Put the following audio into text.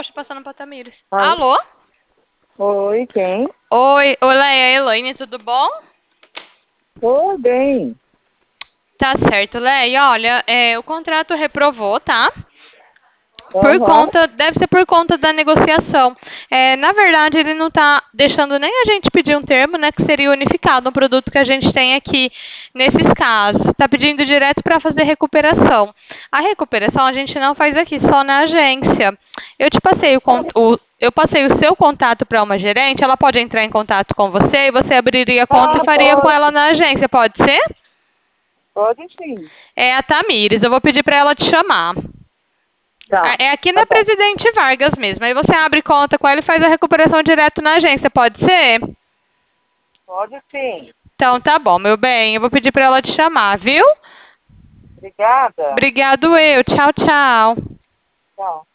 Passando pra Tamires. Alô? Alô? Oi, quem? Oi, olá, é a Elaine, tudo bom? Tô bem. Tá certo, Leia. Olha, o contrato reprovou, tá? Aham. Deve ser por conta da negociação. Na verdade, ele não está deixando nem a gente pedir um termo, né, que seria unificado, um produto que a gente tem aqui nesses casos. Está pedindo direto para fazer recuperação. A recuperação a gente não faz aqui, só na agência. Eu passei o seu contato para uma gerente, ela pode entrar em contato com você e você abriria a conta e faria com ela Pode. na agência, pode ser? Pode sim. É a Tamires, eu vou pedir para ela te chamar. Tá. É aqui Tá na bom. Presidente Vargas mesmo. Aí você abre conta com ela e faz a recuperação direto na agência, pode ser? Pode sim. Então tá bom, meu bem. Eu vou pedir pra ela te chamar, viu? Obrigada. Obrigado eu. Tchau, tchau. Tchau.